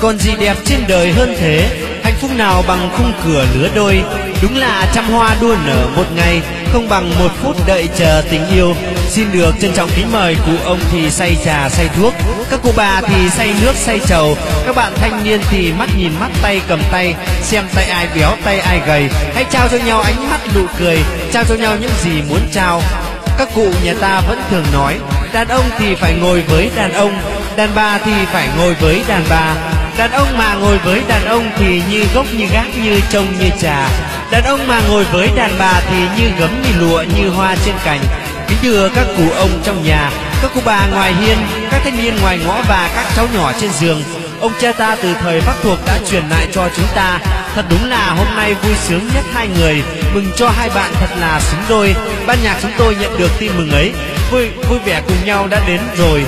Còn gì đẹp trên đời hơn thế, hạnh phúc nào bằng khung cửa lứa đôi. Đúng là trăm hoa đua nở một ngày, không bằng một phút đợi chờ tình yêu. Xin được trân trọng kính mời cụ ông thì say trà say thuốc, các cụ bà thì say nước say trầu, các bạn thanh niên thì mắt nhìn mắt tay cầm tay, xem tay ai béo tay ai gầy. Hãy trao cho nhau ánh mắt nụ cười, trao cho nhau những gì muốn trao. Các cụ nhà ta vẫn thường nói, đàn ông thì phải ngồi với đàn ông, đàn bà thì phải ngồi với đàn bà. Đàn ông mà ngồi với đàn ông thì như gốc như gác như trông như trà. Đàn ông mà ngồi với đàn bà thì như gấm như lụa như hoa trên cành. Kính thưa các cụ ông trong nhà, các cụ bà ngoài hiên, các thanh niên ngoài ngõ và các cháu nhỏ trên giường, ông cha ta từ thời Bắc thuộc đã truyền lại cho chúng ta. Thật đúng là hôm nay vui sướng nhất hai người, mừng cho hai bạn thật là xứng đôi. Ban nhạc chúng tôi nhận được tin mừng ấy, vui vẻ cùng nhau đã đến rồi.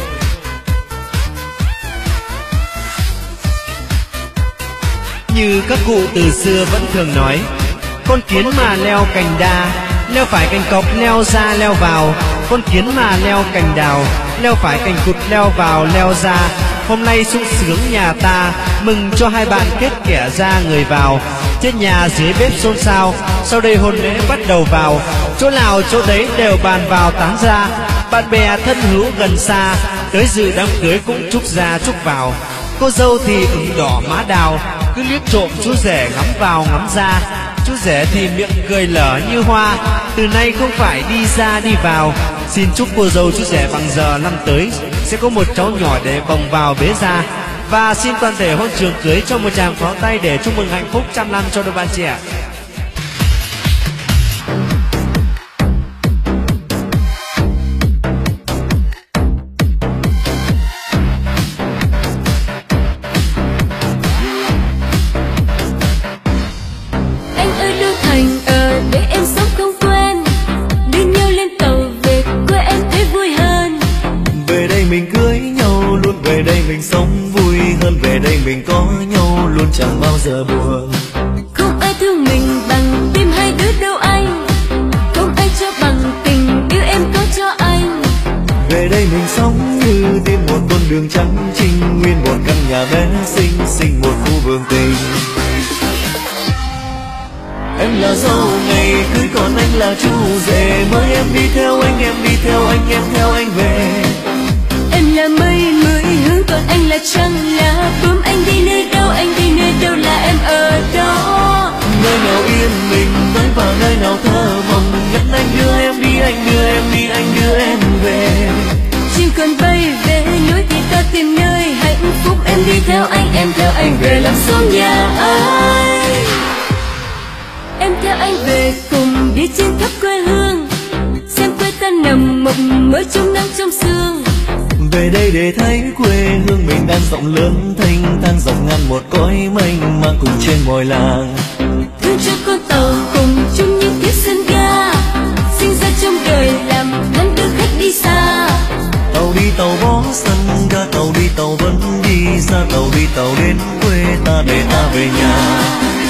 Như các cụ từ xưa vẫn thường nói, con kiến mà leo cành đa, leo phải cành cọp leo ra leo vào. Con kiến mà leo cành đào, leo phải cành cụt leo vào leo ra. Hôm nay sung sướng nhà ta, mừng cho hai bạn kết kẻ ra người vào. Trên nhà dưới bếp xôn xao, sau đây hôn lễ bắt đầu vào. Chỗ nào chỗ đấy đều bàn vào tán ra, bạn bè thân hữu gần xa, tới dự đám cưới cũng chúc ra chúc vào. Cô dâu thì ửng đỏ má đào, cứ liếc trộm chú rể ngắm vào ngắm ra. Chú rể thì miệng cười lở như hoa, từ nay không phải đi ra đi vào. Xin chúc cô dâu chú rể bằng giờ năm tới sẽ có một cháu nhỏ để bồng vào bế ra. Và xin toàn thể hôn trường cưới cho một tràng pháo tay để chúc mừng hạnh phúc trăm năm cho đôi bạn trẻ. Mình có nhau luôn chẳng bao giờ buồn. Không ai thương mình bằng tim hai đứa đâu anh, không ai cho bằng tình yêu em có cho anh. Về đây mình sống như tìm một con đường trắng trinh, nguyên một căn nhà bé xinh xinh một khu vườn tình. Em là dâu ngày cưới còn anh là chú rể, mời em đi theo anh, em đi theo anh, em theo anh về. Em là mây mới hướng còn anh là trăng lá bướm, anh đi nơi đâu anh đi nơi đâu là em ở đó. Nơi nào yên mình tới và nơi nào thơ mộng, nhất anh đưa em đi, anh đưa em đi, anh đưa em về. Chim còn bay về núi thì ta tìm nơi hạnh phúc, em đi theo anh, em theo anh về làm xuống nhà anh. Em theo anh về cùng đi trên khắp quê hương, xem quê ta nằm mộng mơ trong nắng trong sương. Về đây để thấy quê hương mình đang rộng lớn thanh thang, rộng ngàn một cõi mênh mang cùng trên mọi làng. Thương cho con tàu cùng chung những chiếc sân ga, sinh ra trong đời làm hắn đưa khách đi xa. Tàu đi tàu bó sân ga, tàu đi tàu vẫn đi xa, tàu đi tàu đến quê ta để ta về nhà.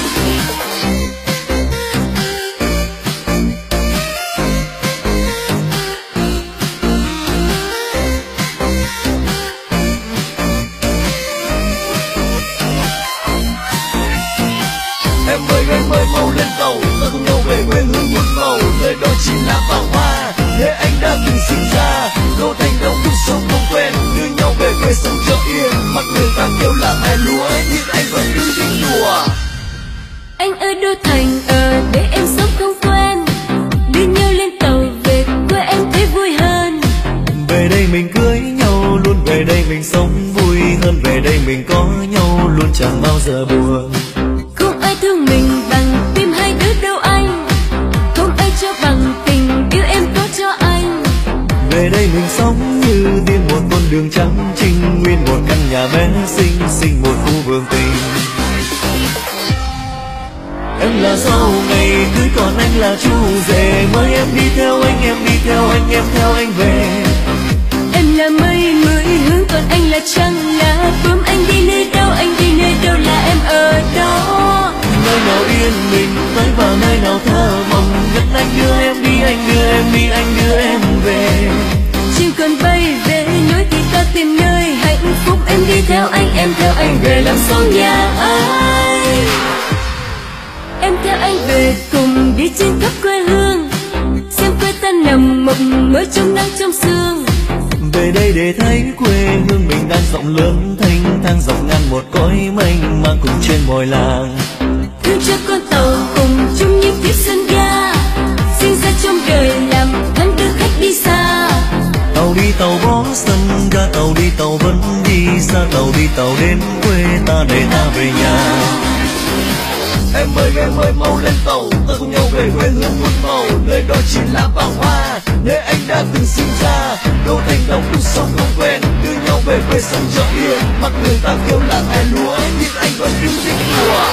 Em ơi mau lên tàu, ta cùng nhau về quê hương một màu, nơi đó chỉ là pháo hoa, nơi anh đã từng sinh ra. Đô thành đâu cũng sống không quen, đưa nhau về quê sống cho yên, mặc người ta kêu là mẹ lúa, nhưng anh vẫn cứ thích đùa. Anh ở đô thành ở để em sống không quen, đưa nhau lên tàu về quê em thấy vui hơn. Về đây mình cưới nhau luôn, về đây mình sống vui hơn, về đây mình có nhau luôn chẳng bao giờ buồn. Không ai thương mình bằng tim hai đứa đâu anh, không ai cho bằng tình yêu em có cho anh. Về đây mình sống như đi một con đường trắng trinh, nguyên một căn nhà bé xinh xinh một khu vườn tình. Em là dâu ngày cưới còn anh là chú rể, mời em đi theo anh, em đi theo anh, em theo anh về. Em là mây mới hướng còn anh là trăng lá bướm, anh đi nơi đâu anh đi nơi đâu là em ở đó. Nơi nào yên mình tới và nơi nào thơ mộng, nhất anh đưa em đi, anh đưa em đi, anh đưa em về. Chim còn bay về núi thì ta tìm nơi hạnh phúc, em đi theo anh, em theo anh về làm xóm nhà anh. Em theo anh về cùng đi trên khắp quê hương, xem quê ta nằm mộng mơ trong nắng trong sương. Về đây để thấy quê hương mình đang rộng lớn thanh thang dọc ngang một cõi mênh mang cùng trên mọi làng. Thương cho con tàu cùng chung những chiếc sân ga, sinh ra trong đời làm thân đưa khách đi xa. Tàu đi tàu bó sân ga, tàu đi tàu vẫn đi xa, tàu đi tàu đến quê ta để ta về nhà. Em ơi mau lên tàu, ta cùng nhau về quê hương một màu, nơi đó chỉ là vàng hoa, nơi anh đã từng sinh ra. Đô thành đồng cuộc sống không quen, đưa nhau về quê sông chợ yên, mặc người ta kêu là ai lúa, nhưng anh vẫn yêu thích mùa.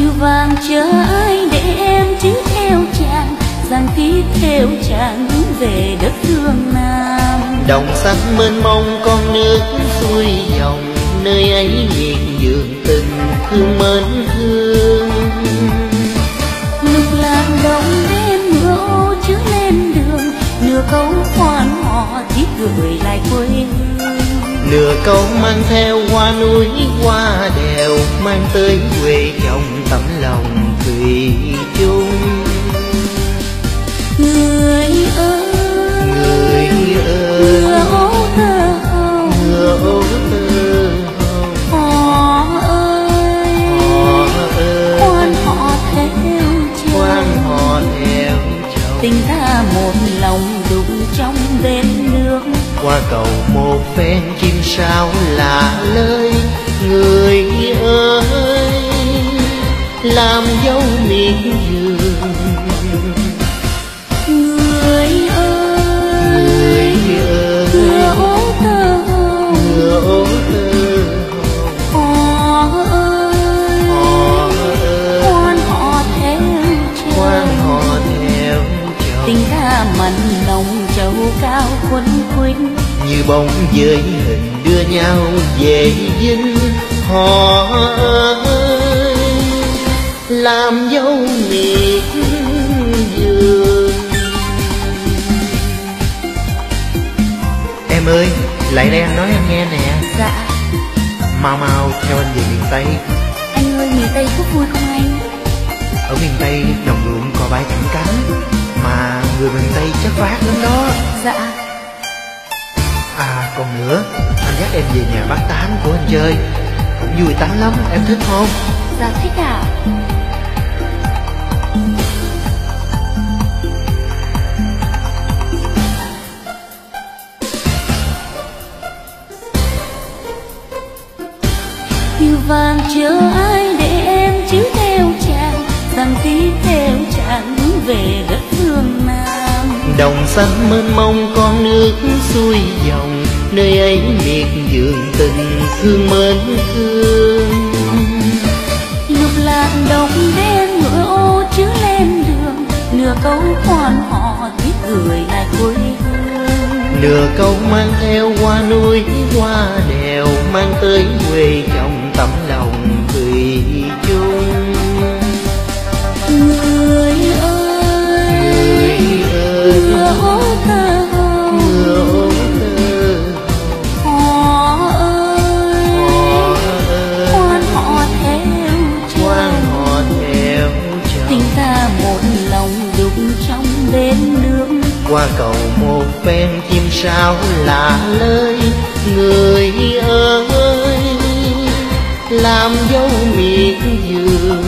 Yêu vàng chờ ai để em chứ theo chàng, rằng tí theo chàng hướng về đất phương Nam. Đồng xanh mênh mông con nước xuôi dòng, nơi ấy miệt vườn tình thương mến thương. Lúc làng đông đêm mưa ô chứa lên đường, nửa câu khoan họ tí gửi lại quê hương. Nửa câu mang theo qua núi qua đèo, mang tới quê chồng tấm lòng thủy chung. Người ơi, Người ơi, mưa ô thơ hồng, mưa ô thơ hồng. họ ơi, quan họ theo chồng, Quan họ theo chồng. tình ta một lòng đụng trong bến nước. Qua cầu một phen chim sáo lạ lơi. Người ơi, làm dấu miệt vườn. Người ơi, Người ơi, mưa ô thơ hồng, mưa ô thơ hồng. họ ơi, Họ ơi, quan họ theo quan chồng, họ theo chồng. tình ta mặn nồng trầu cao quấn quýnh. Như bóng với hình đưa nhau về dinh. Họ ơi, làm dấu miệt vườn. Em ơi, lại đây anh nói em nghe nè. Dạ. Mau mau theo anh về miền Tây. Anh ơi, miền Tây có vui không anh? Ở miền Tây đồng ruộng có bãi thẳng cánh, mà người miền Tây chất phác lắm đó. Dạ. À còn nữa, anh dắt em về nhà bác Tám của anh chơi, cũng vui tánh lắm, em thích không? Dạ thích ạ. Yêu vàng chờ ai để em chứ theo chàng, rằng tí theo chàng hướng về đất phương Nam. Đồng xanh mênh mông con nước xuôi dòng, nơi ấy miệt vườn tình thương mến thương. Lúc làng đông đen ngựa ô chứa lên đường, nửa câu khoan họ thiết gửi lại quê hương. Nửa câu mang theo qua núi qua đèo, mang tới quê chồng tấm lòng thủy chung. Người ơi, mưa ô thơ hồng, Mưa ô thơ họ ơi, quan họ theo quan chồng, họ theo tình chồng. ta một lòng đụng trong bến nước. Qua cầu một phen chim sáo lạ lơi. Người ơi, làm dấu miệt vườn.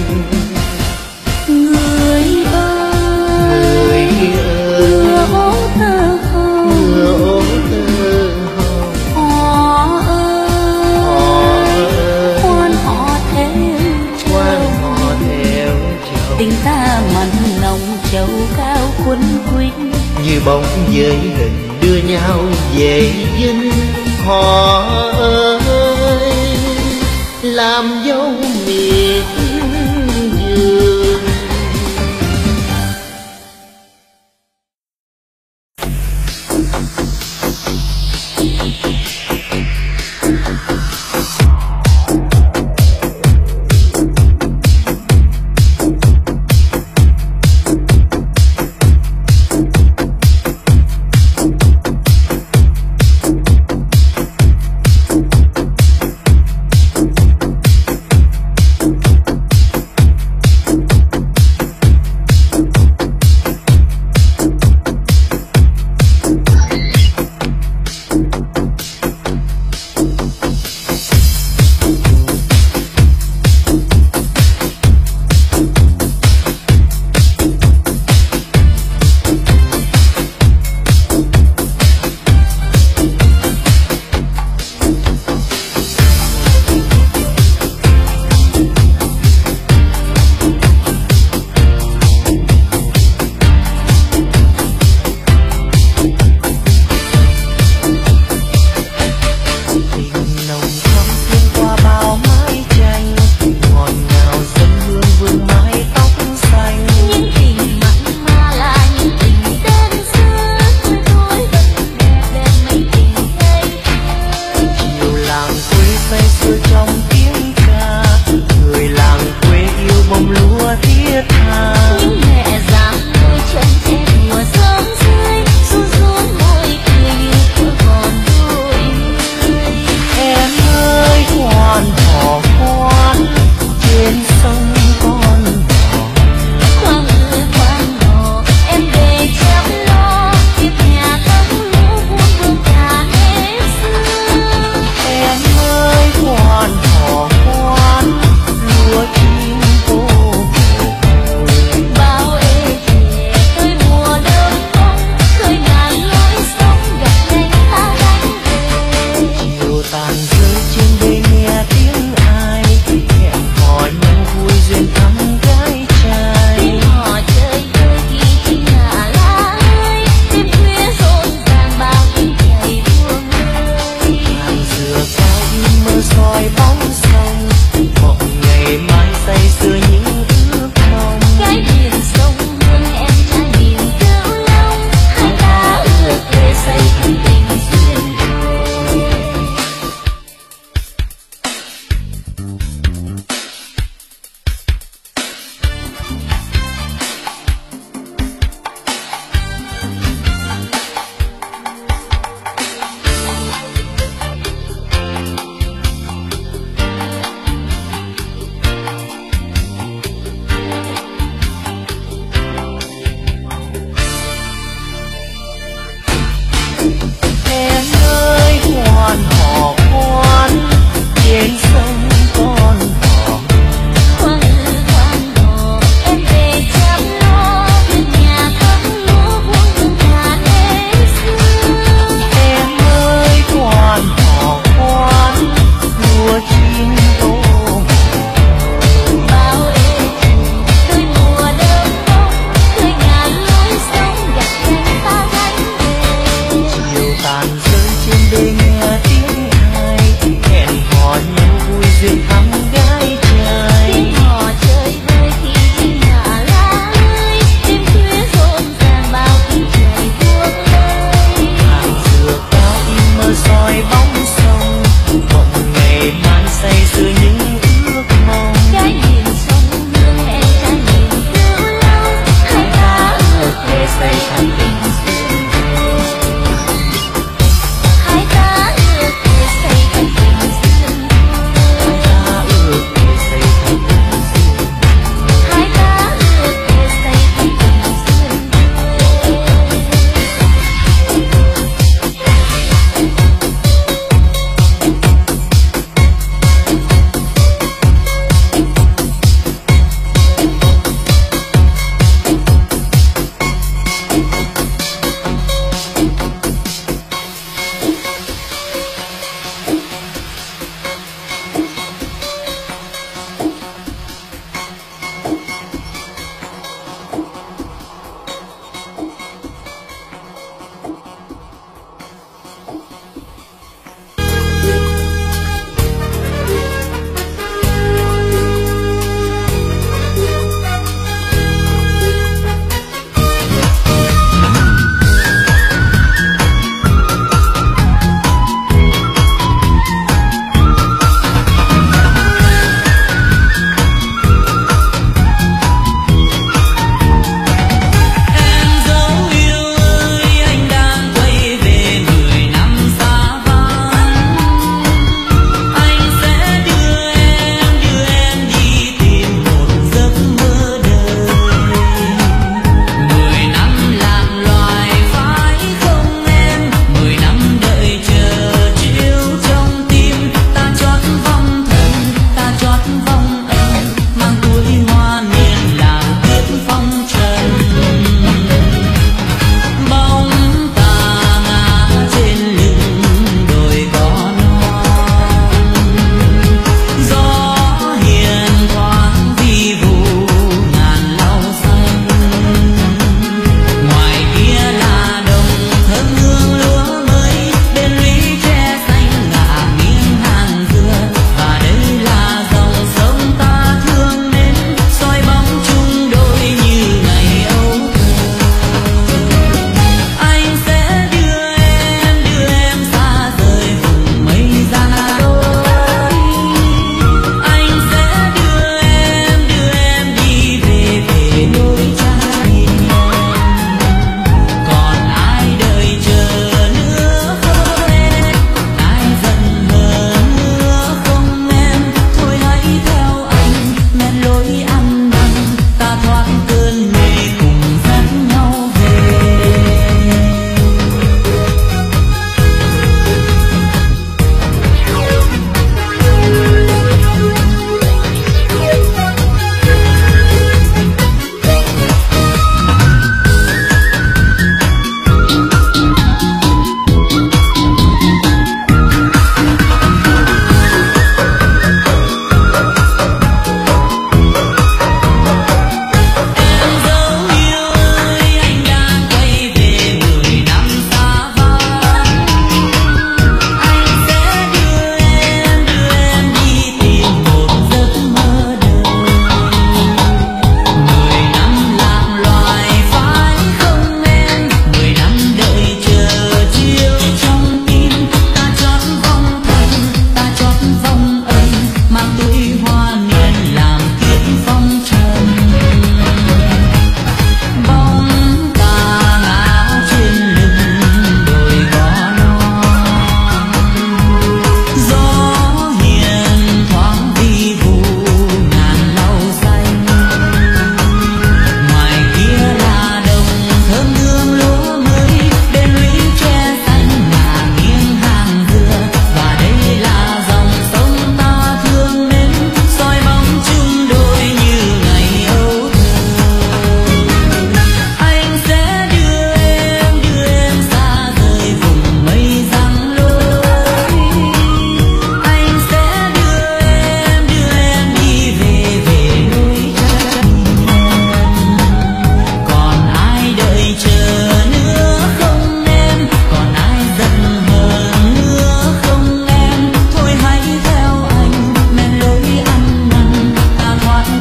Người ơi, Người mưa ơi, ô thơ hồng, mưa ô thơ hồng. họ ơi, quan họ theo Quan chồng, họ theo chồng. tình ta mặn nồng trầu cao quấn quýnh. Như bóng với hình đưa nhau về dinh. Họ ơi, làm dấu miệt vườn.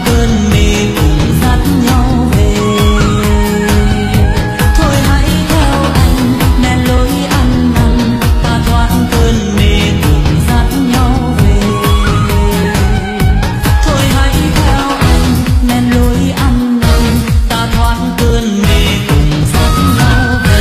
cơn mê cùng dắt nhau về. Thôi hãy theo anh men lối ăn năn, ta thoát cơn mê cùng dắt nhau về. Thôi hãy theo anh men lối ăn năn, ta thoát cơn mê cùng dắt nhau về.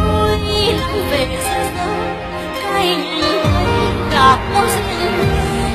về xa xôi cái nhìn thấy cả mối riêng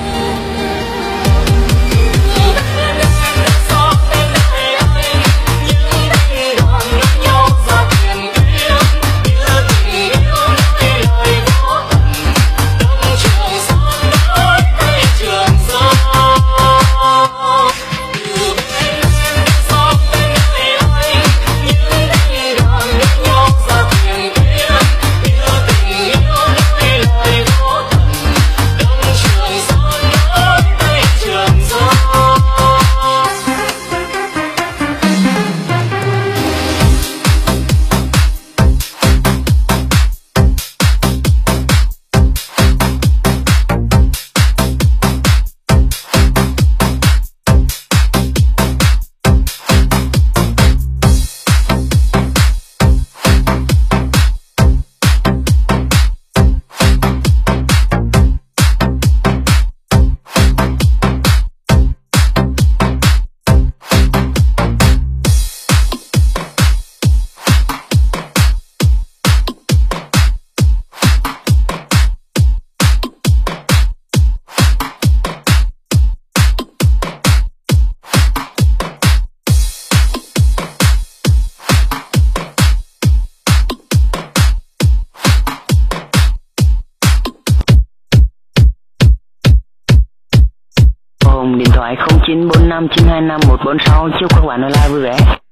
dùng điện thoại 0945925146 chúc các bạn online vui vẻ.